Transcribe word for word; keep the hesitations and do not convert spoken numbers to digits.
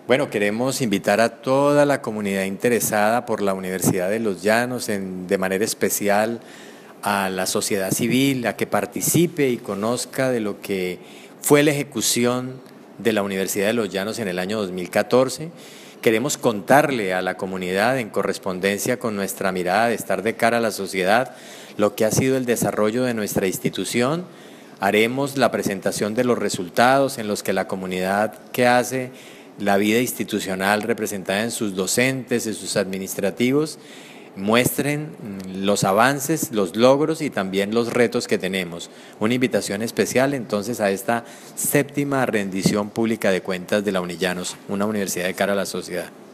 Bueno, queremos invitar a toda la comunidad interesada por la Universidad de Los Llanos, en, de manera especial a la sociedad civil, a que participe y conozca de lo que fue la ejecución de la Universidad de Los Llanos en el año dos mil catorce. Queremos contarle a la comunidad, en correspondencia con nuestra mirada de estar de cara a la sociedad, lo que ha sido el desarrollo de nuestra institución. Haremos la presentación de los resultados en los que la comunidad que hace la vida institucional representada en sus docentes, en sus administrativos, muestren los avances, los logros y también los retos que tenemos. Una invitación especial entonces a esta séptima rendición pública de cuentas de la Unillanos, una universidad de cara a la sociedad.